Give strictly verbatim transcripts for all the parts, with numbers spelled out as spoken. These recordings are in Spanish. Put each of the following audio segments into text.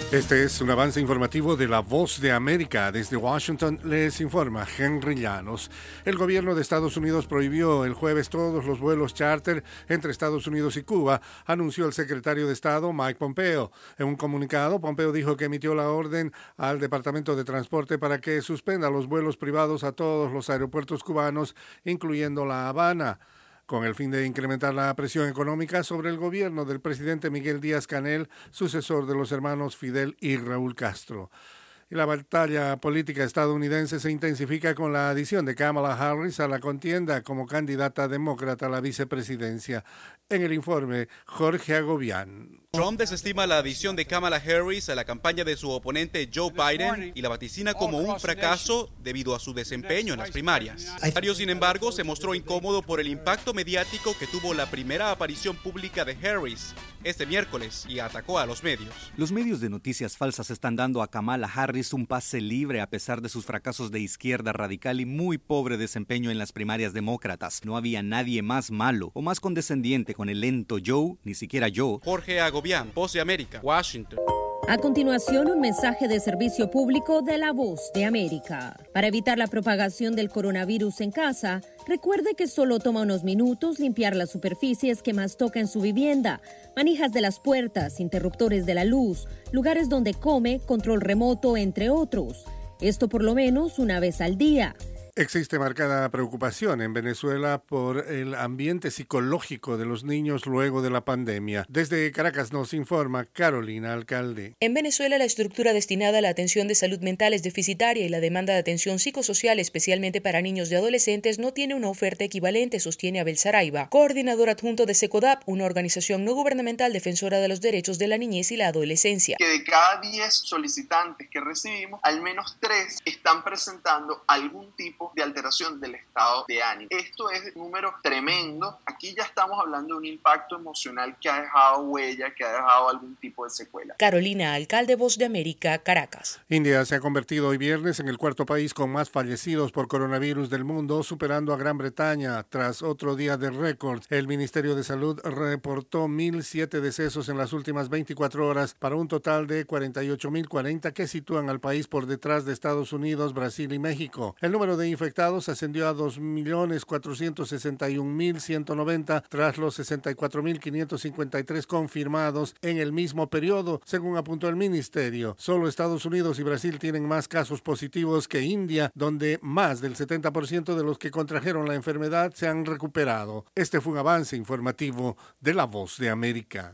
Este es un avance informativo de La Voz de América. Desde Washington les informa Henry Llanos. El gobierno de Estados Unidos prohibió el jueves todos los vuelos charter entre Estados Unidos y Cuba, anunció el secretario de Estado Mike Pompeo. En un comunicado, Pompeo dijo que emitió la orden al Departamento de Transporte para que suspenda los vuelos privados a todos los aeropuertos cubanos, incluyendo La Habana, con el fin de incrementar la presión económica sobre el gobierno del presidente Miguel Díaz-Canel, sucesor de los hermanos Fidel y Raúl Castro. Y la batalla política estadounidense se intensifica con la adición de Kamala Harris a la contienda como candidata demócrata a la vicepresidencia. En el informe, Jorge Agobián. Trump desestima la adición de Kamala Harris a la campaña de su oponente Joe Biden y la vaticina como un fracaso debido a su desempeño en las primarias. Ontario, sin embargo, se mostró incómodo por el impacto mediático que tuvo la primera aparición pública de Harris este miércoles y atacó a los medios. Los medios de noticias falsas están dando a Kamala Harris un pase libre a pesar de sus fracasos de izquierda radical y muy pobre desempeño en las primarias demócratas. No había nadie más malo o más condescendiente con el lento Joe, ni siquiera yo. Jorge Agobián, Voz de América, Washington. A continuación, un mensaje de servicio público de La Voz de América. Para evitar la propagación del coronavirus en casa, recuerde que solo toma unos minutos limpiar las superficies que más toca en su vivienda, manijas de las puertas, interruptores de la luz, lugares donde come, control remoto, entre otros. Esto por lo menos una vez al día. Existe marcada preocupación en Venezuela por el ambiente psicológico de los niños luego de la pandemia. Desde Caracas nos informa Carolina Alcalde. En Venezuela, la estructura destinada a la atención de salud mental es deficitaria y la demanda de atención psicosocial, especialmente para niños y adolescentes, no tiene una oferta equivalente, sostiene Abel Saraiva, coordinador adjunto de SECODAP, una organización no gubernamental defensora de los derechos de la niñez y la adolescencia. Que de cada diez solicitantes que recibimos, al menos tres están presentando algún tipo de alteración del estado de ánimo. Esto es un número tremendo. Aquí ya estamos hablando de un impacto emocional que ha dejado huella, que ha dejado algún tipo de secuela. Carolina Alcalde, Voz de América, Caracas. India se ha convertido hoy viernes en el cuarto país con más fallecidos por coronavirus del mundo, superando a Gran Bretaña tras otro día de récord. El Ministerio de Salud reportó mil siete decesos en las últimas veinticuatro horas para un total de cuarenta y ocho mil cuarenta que sitúan al país por detrás de Estados Unidos, Brasil y México. El número de infectados ascendió a dos millones cuatrocientos sesenta y un mil ciento noventa tras los sesenta y cuatro mil quinientos cincuenta y tres confirmados en el mismo periodo, según apuntó el ministerio. Solo Estados Unidos y Brasil tienen más casos positivos que India, donde más del setenta por ciento de los que contrajeron la enfermedad se han recuperado. Este fue un avance informativo de La Voz de América.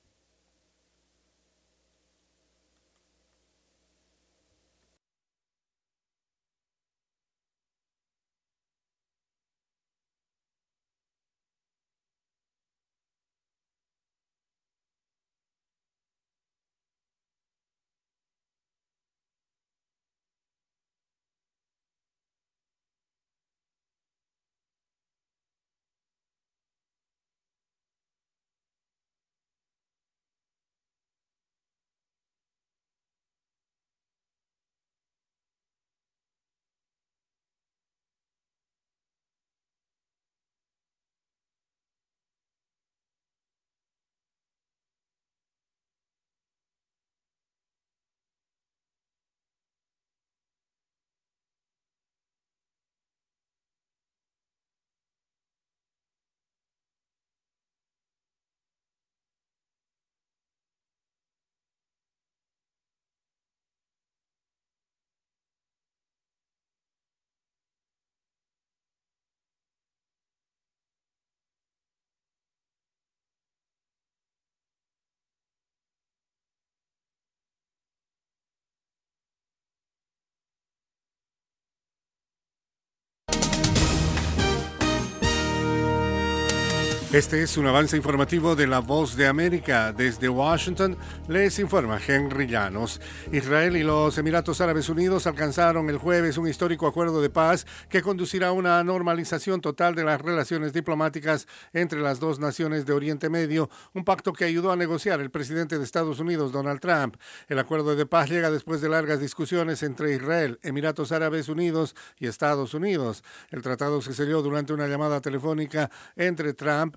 Este es un avance informativo de La Voz de América. Desde Washington les informa Henry Llanos. Israel y los Emiratos Árabes Unidos alcanzaron el jueves un histórico acuerdo de paz que conducirá a una normalización total de las relaciones diplomáticas entre las dos naciones de Oriente Medio, un pacto que ayudó a negociar el presidente de Estados Unidos, Donald Trump. El acuerdo de paz llega después de largas discusiones entre Israel, Emiratos Árabes Unidos y Estados Unidos. El tratado se selló durante una llamada telefónica entre Trump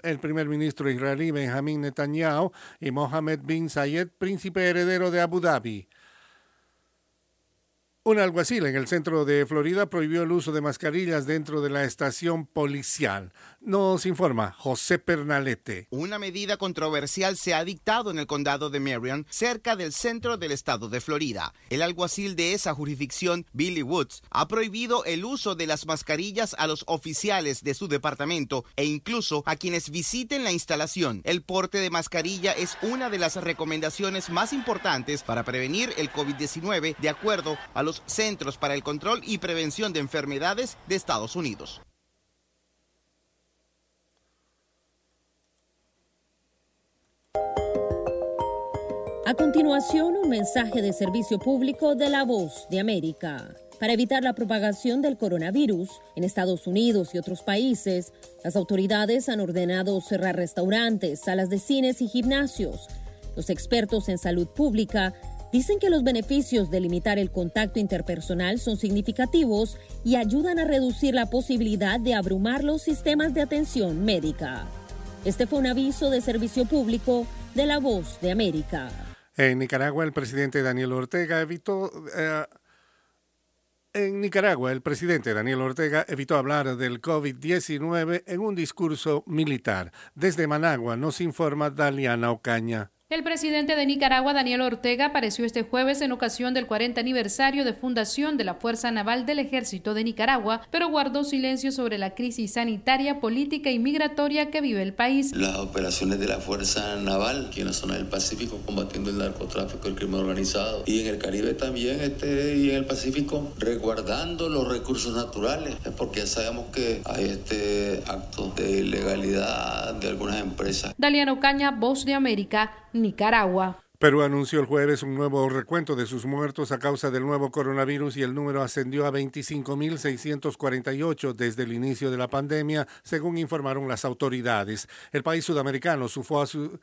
el primer ministro israelí Benjamin Netanyahu y Mohammed bin Zayed, príncipe heredero de Abu Dhabi. Un alguacil en el centro de Florida prohibió el uso de mascarillas dentro de la estación policial. Nos informa José Pernalete. Una medida controversial se ha dictado en el condado de Marion, cerca del centro del estado de Florida. El alguacil de esa jurisdicción, Billy Woods, ha prohibido el uso de las mascarillas a los oficiales de su departamento e incluso a quienes visiten la instalación. El porte de mascarilla es una de las recomendaciones más importantes para prevenir el COVID diecinueve, de acuerdo a los Centros para el Control y Prevención de Enfermedades de Estados Unidos. A continuación, un mensaje de servicio público de La Voz de América. Para evitar la propagación del coronavirus en Estados Unidos y otros países, las autoridades han ordenado cerrar restaurantes, salas de cines y gimnasios. Los expertos en salud pública dicen que los beneficios de limitar el contacto interpersonal son significativos y ayudan a reducir la posibilidad de abrumar los sistemas de atención médica. Este fue un aviso de servicio público de La Voz de América. En Nicaragua, el presidente Daniel Ortega evitó... Eh, en Nicaragua, el presidente Daniel Ortega evitó hablar del COVID diecinueve en un discurso militar. Desde Managua nos informa Daliana Ocaña. El presidente de Nicaragua, Daniel Ortega, apareció este jueves en ocasión del cuarenta aniversario de fundación de la Fuerza Naval del Ejército de Nicaragua, pero guardó silencio sobre la crisis sanitaria, política y migratoria que vive el país. Las operaciones de la Fuerza Naval, aquí en la zona del Pacífico, combatiendo el narcotráfico y el crimen organizado, y en el Caribe también, este, y en el Pacífico, resguardando los recursos naturales, porque ya sabemos que hay este acto de ilegalidad de algunas empresas. Daliana Ocaña, Voz de América, Nicaragua. Perú anunció el jueves un nuevo recuento de sus muertos a causa del nuevo coronavirus y el número ascendió a veinticinco mil seiscientos cuarenta y ocho desde el inicio de la pandemia, según informaron las autoridades. El país sudamericano sufrió a su...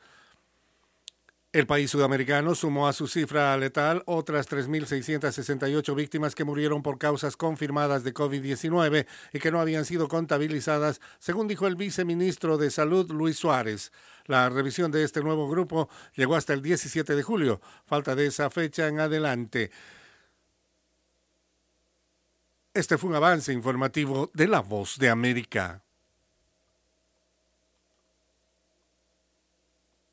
El país sudamericano sumó a su cifra letal otras tres mil seiscientas sesenta y ocho víctimas que murieron por causas confirmadas de COVID diecinueve y que no habían sido contabilizadas, según dijo el viceministro de Salud, Luis Suárez. La revisión de este nuevo grupo llegó hasta el diecisiete de julio. Falta de esa fecha en adelante. Este fue un avance informativo de La Voz de América.